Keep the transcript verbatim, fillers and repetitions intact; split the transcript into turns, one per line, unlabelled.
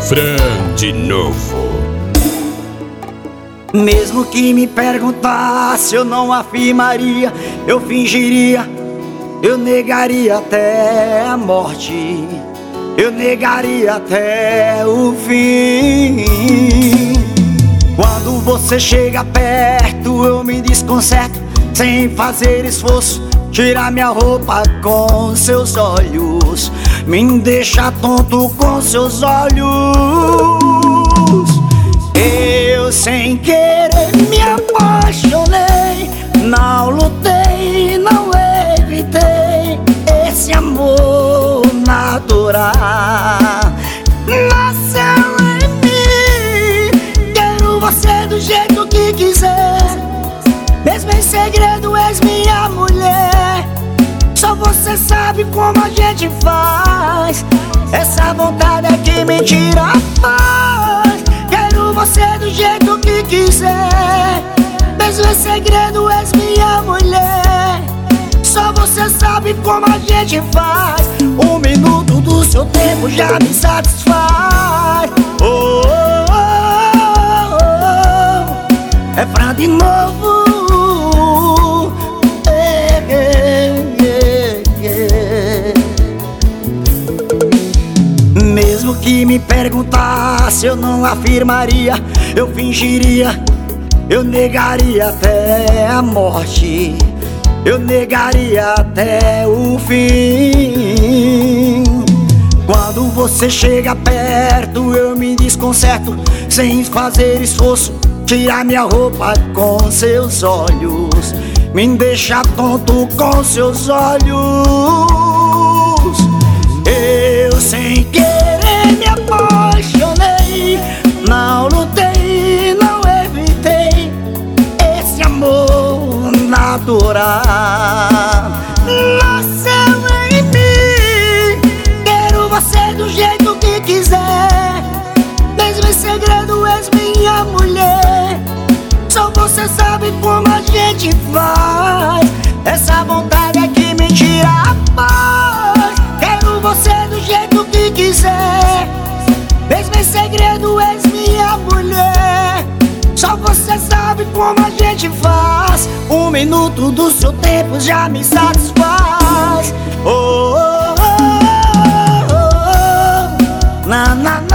Fran de novo.
Mesmo que me perguntasse, eu não afirmaria, eu fingiria, eu negaria até a morte, eu negaria até o fim. Quando você chega perto, eu me desconcerto, sem fazer esforço, tira minha roupa com seus olhos, me deixa tonto com seus olhos. Eu sem querer me apaixonei, não lutei, não evitei esse amor natural. Nasceu em mim, quero você do jeito que quiser, mesmo em segredo és minha mulher. Só você sabe como a gente faz, essa vontade é que me tira a paz. Quero você do jeito que quiser, mesmo em segredo és minha mulher. Só você sabe como a gente faz, um minuto do seu tempo já me satisfaz. Oh, oh, oh, oh. É Fran de novo. Mesmo que me perguntasse, eu não afirmaria, eu fingiria, eu negaria até a morte, eu negaria até o fim. Quando você chega perto, eu me desconcerto, sem fazer esforço, tira minha roupa com seus olhos, me deixa tonto com seus olhos. Eu sem querer me apaixonei, não lutei, não evitei esse amor natural. Nasceu em mim, quero você do jeito que quiser, mesmo em segredo és minha mulher. Só você sabe como a gente faz, essa vontade é que me tira a paz. Quero você do jeito que quiser, mesmo em segredo és minha mulher. Só você sabe como a gente faz, um minuto do seu tempo já me satisfaz. Oh, oh, oh, oh, oh. Na, na,